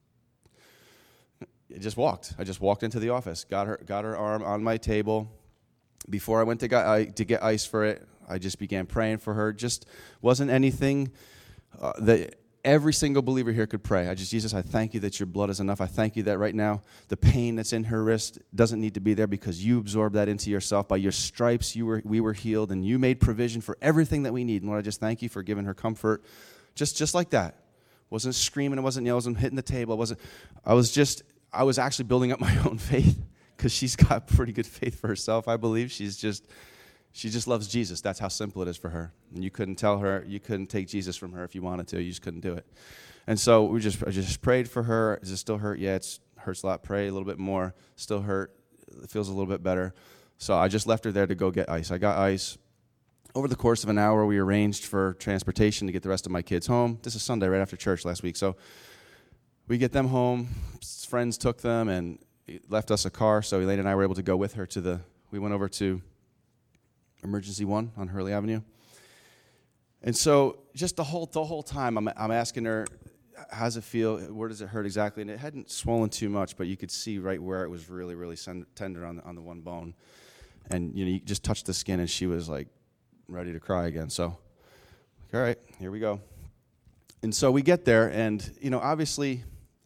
walked. I just walked into the office, got her arm on my table. Before I went to get ice for it, I just began praying for her. Just wasn't anything that every single believer here could pray. Jesus, I thank you that your blood is enough. I thank you that right now the pain that's in her wrist doesn't need to be there, because you absorbed that into yourself. By your stripes, we were healed, and you made provision for everything that we need. And Lord, I just thank you for giving her comfort. Just like that. Wasn't screaming, it wasn't yelling, wasn't hitting the table. I was actually building up my own faith, because she's got pretty good faith for herself, I believe. She just loves Jesus. That's how simple it is for her. And you couldn't tell her, you couldn't take Jesus from her if you wanted to. You just couldn't do it. And so I just prayed for her. Is it still hurt? Yeah, it hurts a lot. Pray a little bit more. Still hurt. It feels a little bit better. So I just left her there to go get ice. I got ice. Over the course of an hour, we arranged for transportation to get the rest of my kids home. This is Sunday, right after church last week. So we get them home. Friends took them and left us a car. So Elaine and I were able to go with her we went over to Emergency 1 on Hurley Avenue. And so just the whole time, I'm asking her, how does it feel? Where does it hurt exactly? And it hadn't swollen too much, but you could see right where it was really, really tender on the one bone. And, you just touched the skin, and she was like ready to cry again. So, all right, here we go. And so we get there, and, obviously,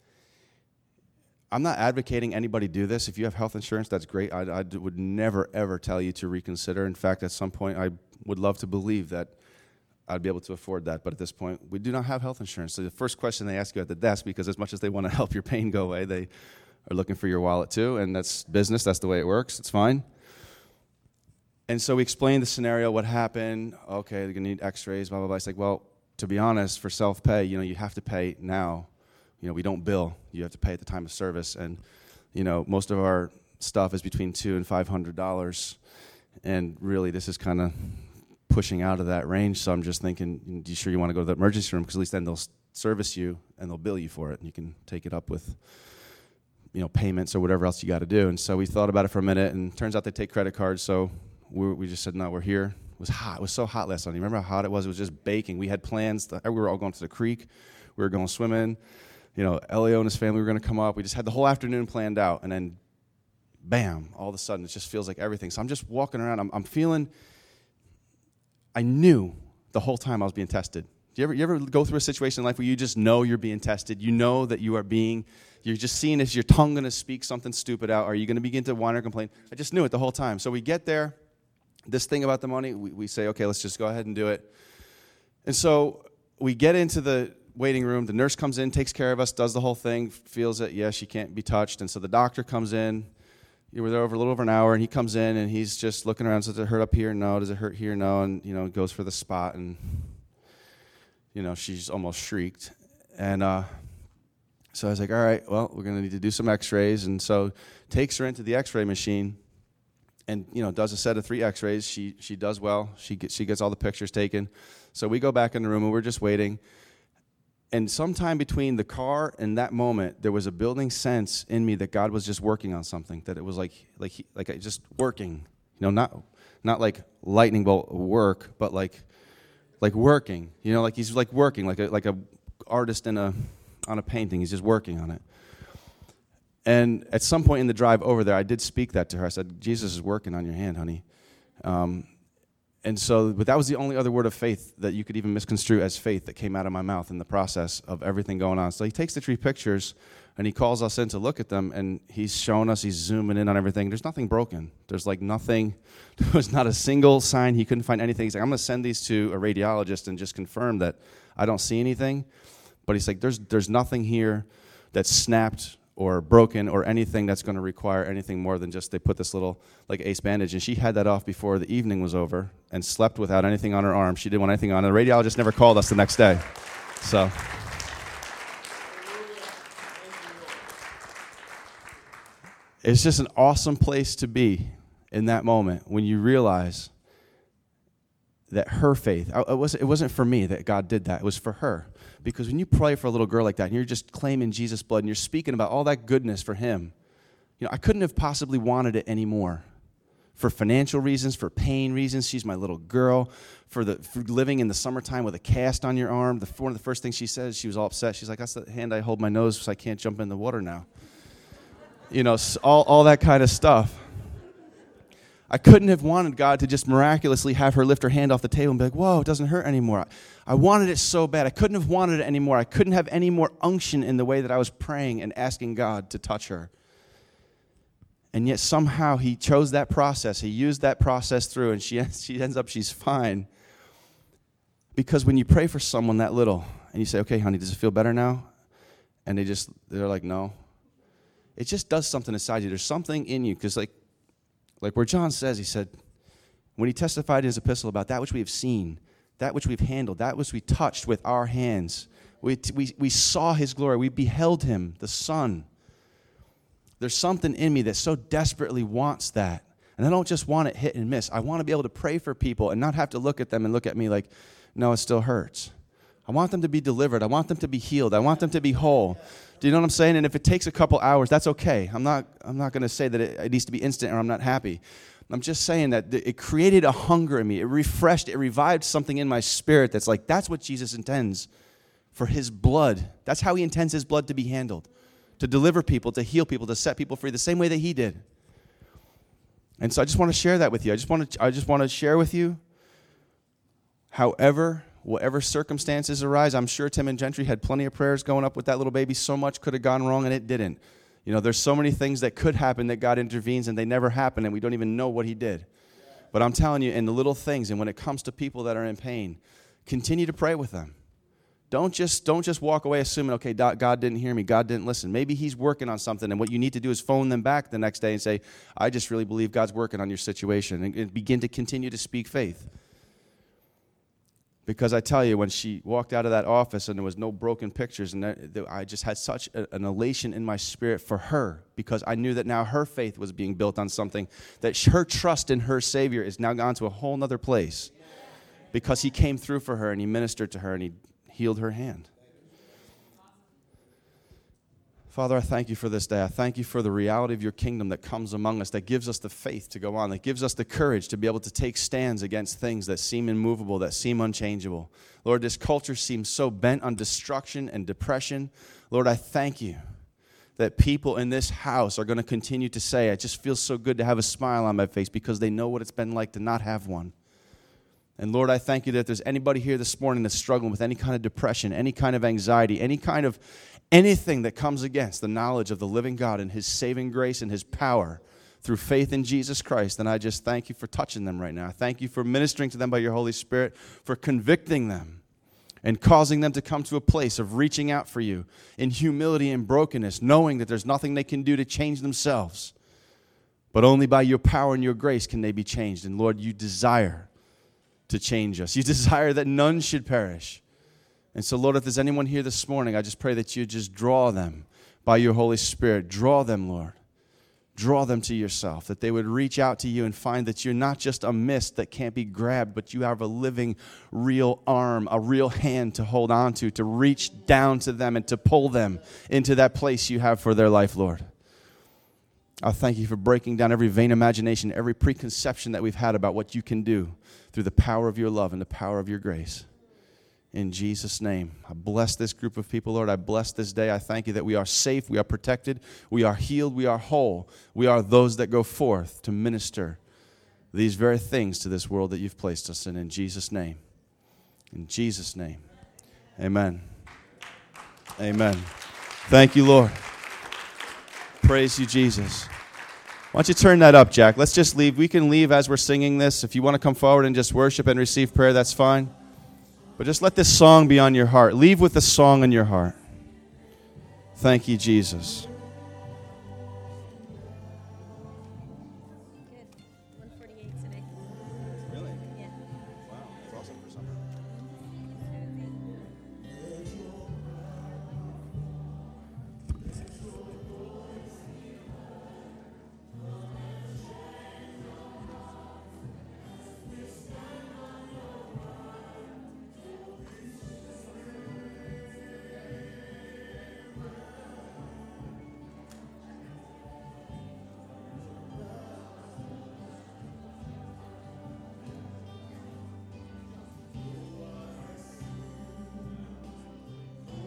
I'm not advocating anybody do this. If you have health insurance, that's great. I would never, ever tell you to reconsider. In fact, at some point, I would love to believe that I'd be able to afford that. But at this point, we do not have health insurance. So the first question they ask you at the desk, because as much as they want to help your pain go away, they are looking for your wallet too. And that's business. That's the way it works. It's fine. And so we explained the scenario, what happened. Okay, they're going to need x-rays, blah, blah, blah. It's like, well, to be honest, for self-pay, you have to pay now. We don't bill. You have to pay at the time of service. And, most of our stuff is between $200 and $500. And really, this is kind of pushing out of that range. So I'm just thinking, you sure you want to go to the emergency room? Because at least then they'll service you and they'll bill you for it. And you can take it up with payments or whatever else you got to do. And so we thought about it for a minute, and turns out they take credit cards. So we just said, no, we're here. It was hot. It was so hot last night. You remember how hot it was? It was just baking. We had plans. We were all going to the creek. We were going swimming. Elio and his family were going to come up. We just had the whole afternoon planned out. And then, bam, all of a sudden, it just feels like everything. So I'm just walking around. I'm feeling, I knew the whole time I was being tested. Do you ever go through a situation in life where you just know you're being tested? You know that you're just seeing, is your tongue going to speak something stupid out? Are you going to begin to whine or complain? I just knew it the whole time. So we get there. This thing about the money, we say, okay, let's just go ahead and do it. And so we get into the waiting room. The nurse comes in, takes care of us, does the whole thing, feels that, yes, she can't be touched. And so the doctor comes in. You were there over a little over an hour, and he comes in, and he's just looking around. Does it hurt up here? No. Does it hurt here? No. And, goes for the spot, and, she's almost shrieked. And so I was like, all right, well, we're going to need to do some x-rays. And so takes her into the x-ray machine and, does a set of 3 x-rays. She does well. She gets all the pictures taken. So we go back in the room, and we're just waiting. And sometime between the car and that moment, there was a building sense in me that God was just working on something, that it was like just working. Not like lightning bolt work, but like working. Like he's like working, like a artist on a painting. He's just working on it. And at some point in the drive over there, I did speak that to her. I said, Jesus is working on your hand, honey. But that was the only other word of faith that you could even misconstrue as faith that came out of my mouth in the process of everything going on. So he takes the 3 pictures, and he calls us in to look at them, and he's showing us, he's zooming in on everything. There's nothing broken. There's nothing. There was not a single sign. He couldn't find anything. He's like, I'm going to send these to a radiologist and just confirm that I don't see anything. But he's like, there's nothing here that's snapped or broken or anything that's going to require anything more than just they put this little ace bandage. And she had that off before the evening was over and slept without anything on her arm. She didn't want anything on. And the radiologist never called us the next day. So it's just an awesome place to be in that moment when you realize that her faith, it wasn't for me that God did that. It was for her. Because when you pray for a little girl like that and you're just claiming Jesus' blood and you're speaking about all that goodness for him, I couldn't have possibly wanted it anymore. For financial reasons, for pain reasons. She's my little girl. For living in the summertime with a cast on your arm. One of the first things she said, she was all upset. She's like, that's the hand I hold my nose so I can't jump in the water now. All that kind of stuff. I couldn't have wanted God to just miraculously have her lift her hand off the table and be like, whoa, it doesn't hurt anymore. I wanted it so bad. I couldn't have wanted it anymore. I couldn't have any more unction in the way that I was praying and asking God to touch her. And yet somehow he chose that process. He used that process through, and she ends up, she's fine. Because when you pray for someone that little, and you say, okay, honey, does it feel better now? And they're like, no. It just does something inside you. There's something in you, because like where John says, he said, when he testified in his epistle about that which we have seen, that which we've handled, that which we touched with our hands, we saw his glory, we beheld him, the Son. There's something in me that so desperately wants that. And I don't just want it hit and miss. I want to be able to pray for people and not have to look at them and look at me like, no, it still hurts. I want them to be delivered. I want them to be healed. I want them to be whole. Do you know what I'm saying? And if it takes a couple hours, that's okay. I'm not going to say that it needs to be instant or I'm not happy. I'm just saying that it created a hunger in me. It refreshed, it revived something in my spirit that's like, that's what Jesus intends for his blood. That's how he intends his blood to be handled. To deliver people, to heal people, to set people free the same way that he did. And so I just want to share that with you. I just want to share with you, whatever circumstances arise. I'm sure Tim and Gentry had plenty of prayers going up with that little baby. So much could have gone wrong, and it didn't. There's so many things that could happen that God intervenes, and they never happen, and we don't even know what he did. But I'm telling you, in the little things, and when it comes to people that are in pain, continue to pray with them. Don't just walk away assuming, okay, God didn't hear me, God didn't listen. Maybe he's working on something, and what you need to do is phone them back the next day and say, I just really believe God's working on your situation, and begin to continue to speak faith. Because I tell you, when she walked out of that office and there was no broken pictures, and I just had such an elation in my spirit for her, because I knew that now her faith was being built on something, that her trust in her Savior is now gone to a whole other place, because he came through for her and he ministered to her and he healed her hand. Father, I thank you for this day. I thank you for the reality of your kingdom that comes among us, that gives us the faith to go on, that gives us the courage to be able to take stands against things that seem immovable, that seem unchangeable. Lord, this culture seems so bent on destruction and depression. Lord, I thank you that people in this house are going to continue to say, it just feels so good to have a smile on my face, because they know what it's been like to not have one. And Lord, I thank you that if there's anybody here this morning that's struggling with any kind of depression, any kind of anxiety, anything that comes against the knowledge of the living God and his saving grace and his power through faith in Jesus Christ, then I just thank you for touching them right now. I thank you for ministering to them by your Holy Spirit, for convicting them and causing them to come to a place of reaching out for you in humility and brokenness, knowing that there's nothing they can do to change themselves, but only by your power and your grace can they be changed. And Lord, you desire to change us. You desire that none should perish. And so, Lord, if there's anyone here this morning, I just pray that you just draw them by your Holy Spirit. Draw them, Lord. Draw them to yourself, that they would reach out to you and find that you're not just a mist that can't be grabbed, but you have a living, real arm, a real hand to hold on to reach down to them and to pull them into that place you have for their life, Lord. I thank you for breaking down every vain imagination, every preconception that we've had about what you can do through the power of your love and the power of your grace. In Jesus' name, I bless this group of people, Lord. I bless this day. I thank you that we are safe, we are protected, we are healed, we are whole. We are those that go forth to minister these very things to this world that you've placed us in Jesus' name. In Jesus' name, amen. Amen. Thank you, Lord. Praise you, Jesus. Why don't you turn that up, Jack? Let's just leave. We can leave as we're singing this. If you want to come forward and just worship and receive prayer, that's fine. But just let this song be on your heart. Leave with the song in your heart. Thank you, Jesus.